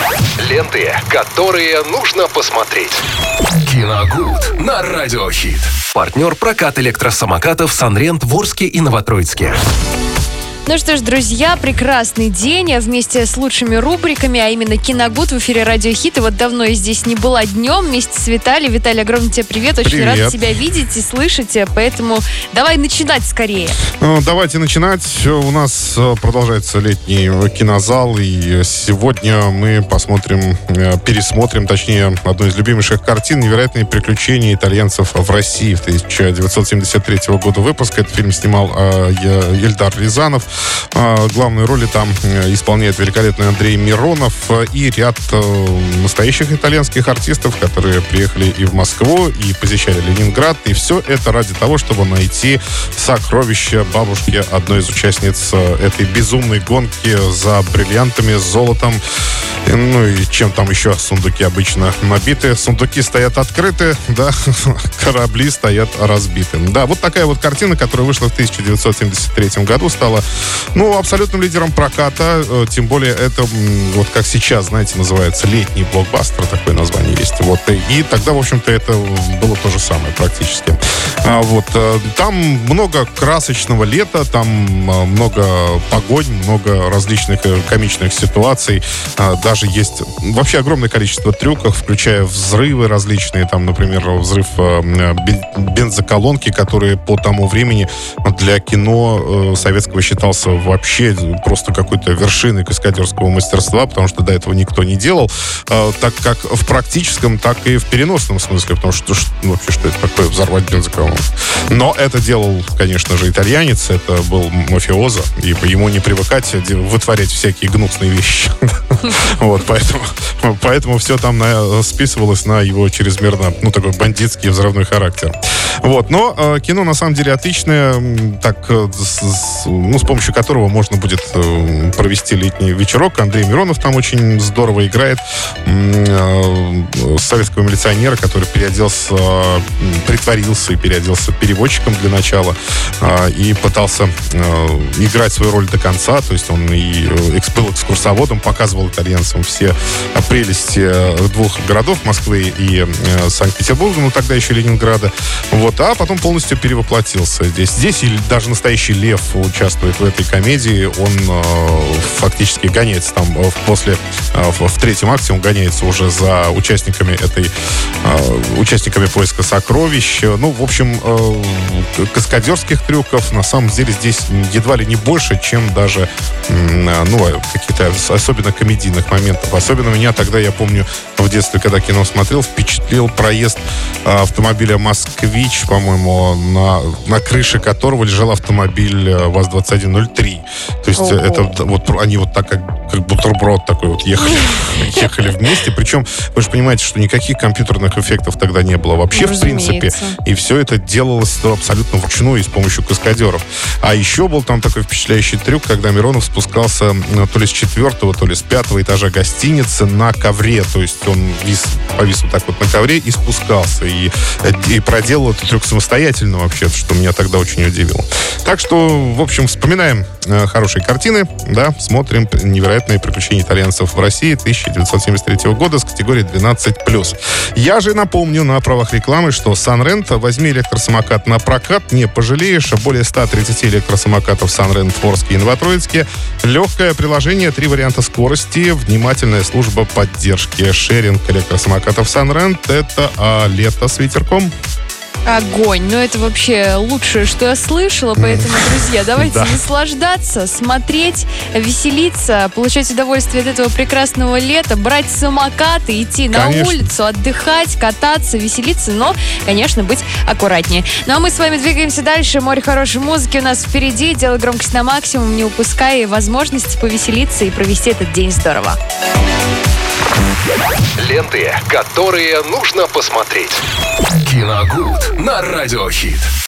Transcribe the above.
Ленты, которые нужно посмотреть. Киногуд на Радиохит. Партнер прокат электросамокатов «Санрент» в Орске и Новотроицке. Ну что ж, друзья, прекрасный день вместе с лучшими рубриками, а именно «Киногуд» в эфире «Радио Хит». И вот давно я здесь не была днем вместе с Виталием. Виталий, огромный тебе привет. Очень рада тебя видеть и слышать, поэтому давай начинать скорее. Давайте начинать. У нас продолжается летний кинозал, и сегодня мы пересмотрим, точнее, одну из любимейших картин «Невероятные приключения итальянцев в России» 1973 года выпуска. Этот фильм снимал Эльдар Рязанов. Главные роли там исполняет великолепный Андрей Миронов и ряд настоящих итальянских артистов, которые приехали и в Москву, и посещали Ленинград. И все это ради того, чтобы найти сокровища бабушки одной из участниц этой безумной гонки за бриллиантами, золотом, ну и чем там еще сундуки обычно набиты. Сундуки стоят открыты, да, корабли стоят разбиты. Да, вот такая вот картина, которая вышла в 1973 году, стала абсолютным лидером проката, тем более это, вот как сейчас, знаете, называется летний блокбастер, такое название есть. Вот, и тогда, в общем-то, это было то же самое практически. Там много красочного лета, там много погонь, много различных комичных ситуаций, даже есть вообще огромное количество трюков, включая взрывы различные, там, например, взрыв бензоколонки, который по тому времени для кино советского считался вообще просто какой-то вершиной каскадерского мастерства, потому что до этого никто не делал, так как в практическом, так и в переносном смысле, потому что вообще что это такое, взорвать бензоколонку. Но это делал, конечно же, итальянец, это был мафиоза, и ему не привыкать вытворять всякие гнусные вещи. Вот, поэтому все там списывалось на его чрезмерно, такой бандитский взрывной характер. Вот, но кино на самом деле отличное, так, с помощью которого можно будет провести летний вечерок. Андрей Миронов там очень здорово играет советского милиционера, который притворился и переоделся переводчиком для начала и пытался играть свою роль до конца. То есть он и был экскурсоводом, показывал итальянцам все прелести двух городов, Москвы и Санкт-Петербурга, тогда еще Ленинграда. Вот, а потом полностью перевоплотился здесь. Здесь даже настоящий лев участвует в этой комедии. Он фактически гоняется там в третьем акте, он гоняется уже за участниками поиска сокровищ. В общем, каскадерских трюков на самом деле здесь едва ли не больше, чем даже каких-то особенно комедийных моментов. Особенно меня тогда, я помню, в детстве, когда кино смотрел, впечатлил проезд автомобиля «Москвич», по-моему, на крыше которого лежал автомобиль ВАЗ-2103. То есть это они так как бутерброд такой ехали вместе. Причем, вы же понимаете, что никаких компьютерных эффектов тогда не было вообще, в принципе. И все это делалось абсолютно вручную и с помощью каскадеров. А еще был там такой впечатляющий трюк, когда Миронов спускался то ли с 4-го, то ли с 5-го этажа гостиницы на ковре. То есть он повис вот так вот на ковре и спускался. И проделал этот трюк самостоятельно вообще, что меня тогда очень удивило. Так что, в общем, вспоминаем хорошие картины, да, смотрим «Невероятные приключения итальянцев в России» 1973 года с категории 12+. Я же напомню на правах рекламы, что «Санрент», возьми электросамокат на прокат, не пожалеешь. Более 130 электросамокатов «Санрент» в Орске и Новотроицке. Легкое приложение, 3 варианта скорости, внимательная служба поддержки. Шеринг электросамокатов «Санрент» — это лето с ветерком. Огонь. Это вообще лучшее, что я слышала. Поэтому, друзья, давайте наслаждаться, смотреть, веселиться, получать удовольствие от этого прекрасного лета, брать самокаты, идти на улицу, отдыхать, кататься, веселиться, но, конечно, быть аккуратнее. А мы с вами двигаемся дальше. Море хорошей музыки у нас впереди. Делай громкость на максимум, не упуская возможности повеселиться и провести этот день здорово. Ленты, которые нужно посмотреть. Киногуд на Радиохит.